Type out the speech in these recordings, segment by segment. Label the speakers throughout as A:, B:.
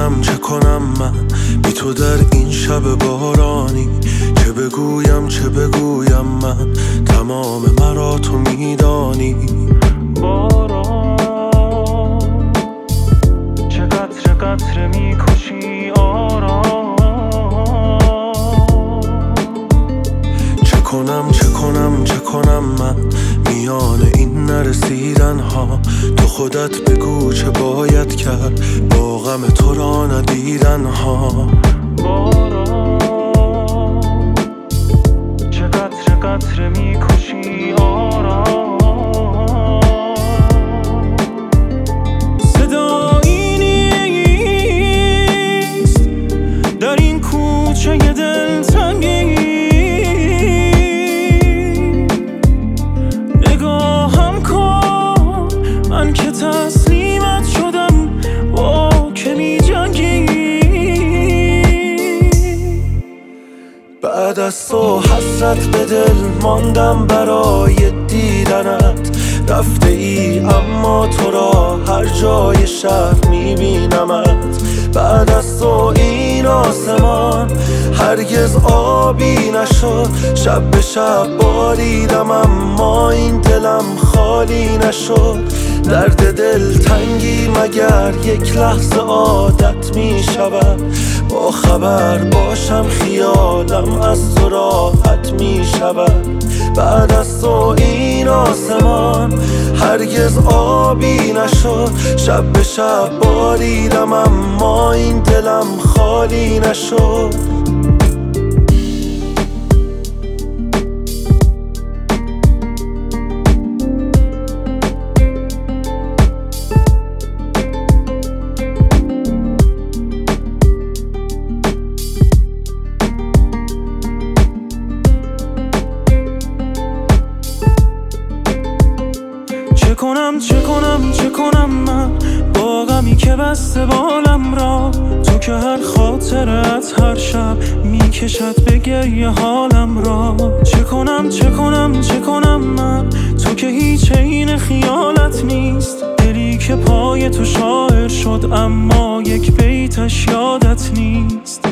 A: کنم من بی تو در این شب بارانی؟ چه بگویم من تمام مرا تو میدانی.
B: باران چه قطره میکشی آرام.
A: چه کنم من میان این نرسیدن ها؟ تو خودت بگو چه باید کرد با غم تو را ندیدن ها.
B: باران چه قطره میکشی آرام. صدایی نیست در این کوچه دلتنگی، نگاهم کن من که تسلیمت شدم با که می جنگی.
A: بعد از تو حسرت به دل ماندم برای دیدنت، رفته ای اما تو را هر جای شهر میبینمت. بعد از تو این آسمان هرگز آبی نشد، شب به شب باریدم اما این دلم خالی نشد. درد دل تنگی مگر یک لحظه عادت می شود؟ با خبر باشم خیالم از تو راحت می شود. بعد از تو این آسمان هرگز آبی نشد، شب به شب باریدم اما این دلم خالی نشد.
B: چه کنم من با غمی که بسته بالم را؟ تو که هر خاطرت هر شب میکشد به گریه حالم را. چه کنم من تو که هیچ عین خیالت نیست، دلی که پای تو شاعر شد اما یک بیتش یادت نیست.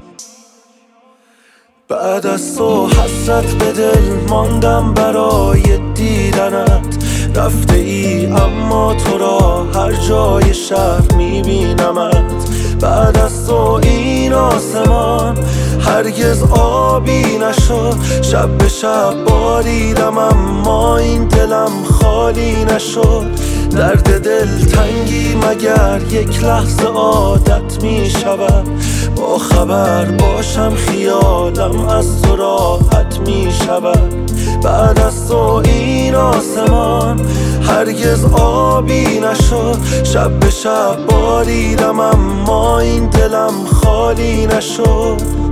A: بعد از تو حسرت به دل ماندم برای دیدنت، رفته ای اما تو را هر جای شهر میبینمت. بعد از تو این آسمان هرگز آبی نشد، شب به شب باریدم اما این دلم خالی نشد. درد دل تنگی مگر یک لحظه عادت می شود؟ با خبر باشم خیالم از تو راحت می شود. بعد از تو این آسمان هرگز آبی نشد، شب به شب باریدم اما این دلم خالی نشد.